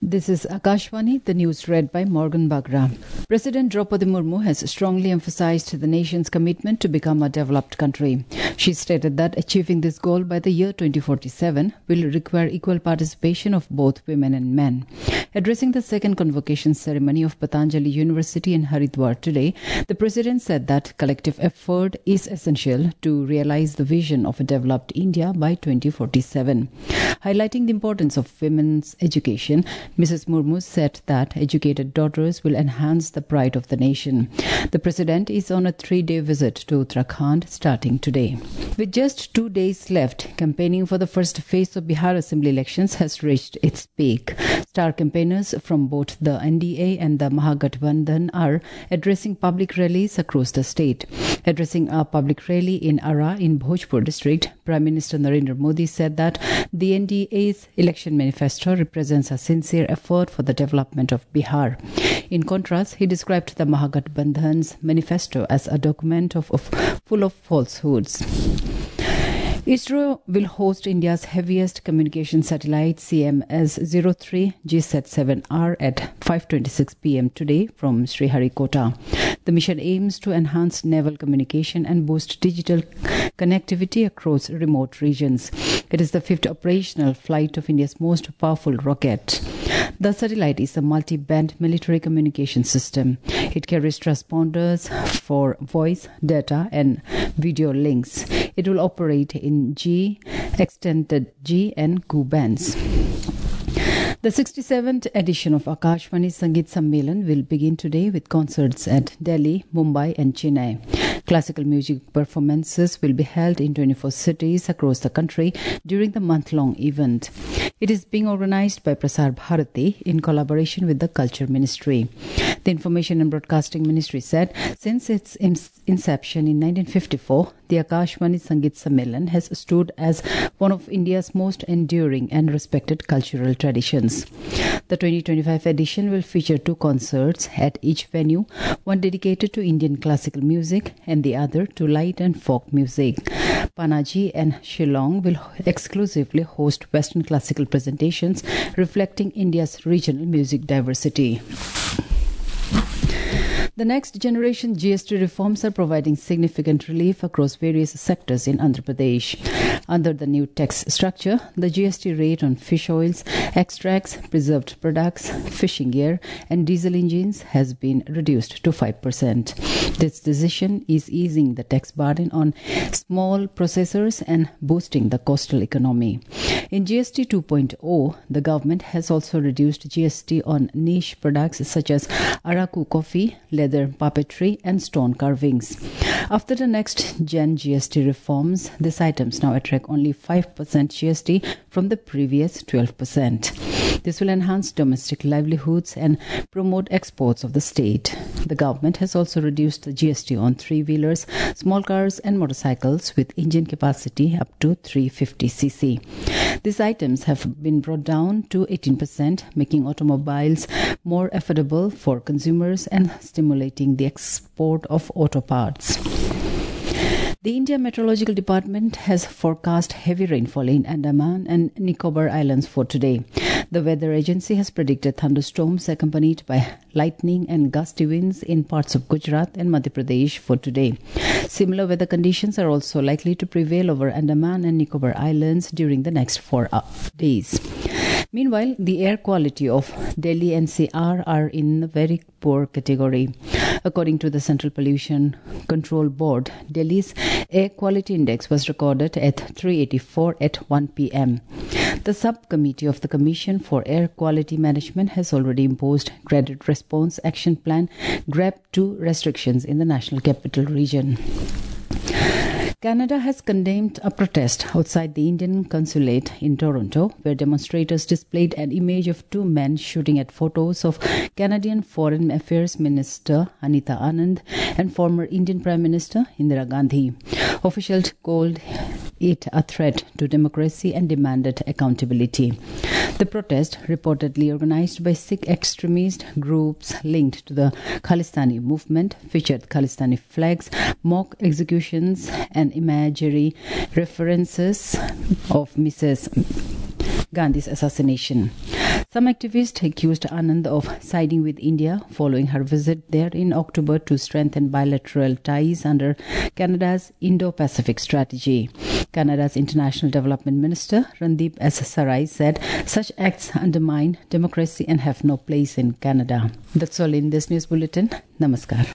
This is Akashvani, the news read by Morgan Bagra. President Draupadi Murmu has strongly emphasized the nation's commitment to become a developed country. She stated that achieving this goal by the year 2047 will require equal participation of both women and men. Addressing the second convocation ceremony of Patanjali University in Haridwar today, the president said that collective effort is essential to realize the vision of a developed India by 2047. Highlighting the importance of women's education, Mrs. Murmu said that educated daughters will enhance the pride of the nation. The president is on a 3-day visit to Uttarakhand starting today. With just 2 days left, campaigning for the first phase of Bihar Assembly elections has reached its peak. Star campaigners from both the NDA and the Mahagathbandhan are addressing public rallies across the state. Addressing a public rally in Ara in Bhojpur district, Prime Minister Narendra Modi said that the NDA's election manifesto represents a sincere effort for the development of Bihar. In contrast, he described the Mahagathbandhan's manifesto as a document full of falsehoods. ISRO will host India's heaviest communication satellite CMS-03 GSAT-7R at 5:26 p.m. today from Sriharikota. The mission aims to enhance naval communication and boost digital connectivity across remote regions. It is the 5th operational flight of India's most powerful rocket. The satellite is a multi-band military communication system. It carries transponders for voice, data, and video links. It will operate in G, extended G, and Ku bands. The 67th edition of Akashvani Sangeet Sammelan will begin today with concerts at Delhi, Mumbai, and Chennai. Classical music performances will be held in 24 cities across the country during the month-long event. It is being organized by Prasar Bharati in collaboration with the Culture Ministry. The Information and Broadcasting Ministry said since its inception in 1954, the Akashvani Sangeet Sammelan has stood as one of India's most enduring and respected cultural traditions. The 2025 edition will feature 2 concerts at each venue, one dedicated to Indian classical music and the other to light and folk music. Panaji and Shillong will exclusively host Western classical presentations reflecting India's regional music diversity. The next generation GST reforms are providing significant relief across various sectors in Andhra Pradesh. Under the new tax structure, the GST rate on fish oils, extracts, preserved products, fishing gear, and diesel engines has been reduced to 5%. This decision is easing the tax burden on small processors and boosting the coastal economy. In GST 2.0, the government has also reduced GST on niche products such as Araku coffee, leather puppetry, and stone carvings. After the next gen GST reforms, these items now attract only 5% GST from the previous 12%. This will enhance domestic livelihoods and promote exports of the state. The government has also reduced the GST on 3-wheelers, small cars, and motorcycles with engine capacity up to 350cc. These items have been brought down to 18%, making automobiles more affordable for consumers and stimulating the export of auto parts. The India Meteorological Department has forecast heavy rainfall in Andaman and Nicobar Islands for today. The weather agency has predicted thunderstorms accompanied by lightning and gusty winds in parts of Gujarat and Madhya Pradesh for today. Similar weather conditions are also likely to prevail over Andaman and Nicobar Islands during the next 4 days. Meanwhile, the air quality of Delhi NCR are in a very poor category. According to the Central Pollution Control Board, Delhi's air quality index was recorded at 384 at 1 p.m. The subcommittee of the Commission for Air Quality Management has already imposed Graded Response Action Plan GRAP 2 restrictions in the National Capital Region. Canada has condemned a protest outside the Indian consulate in Toronto, where demonstrators displayed an image of 2 men shooting at photos of Canadian Foreign Affairs Minister Anita Anand and former Indian Prime Minister Indira Gandhi. Officials called it a threat to democracy and demanded accountability. The protest, reportedly organized by Sikh extremist groups linked to the Khalistani movement, featured Khalistani flags, mock executions, and imagery references of Mrs. Gandhi's assassination. Some activists accused Anand of siding with India following her visit there in October to strengthen bilateral ties under Canada's Indo-Pacific strategy. Canada's International Development Minister Randeep S. Sarai said such acts undermine democracy and have no place in Canada. That's all in this news bulletin. Namaskar.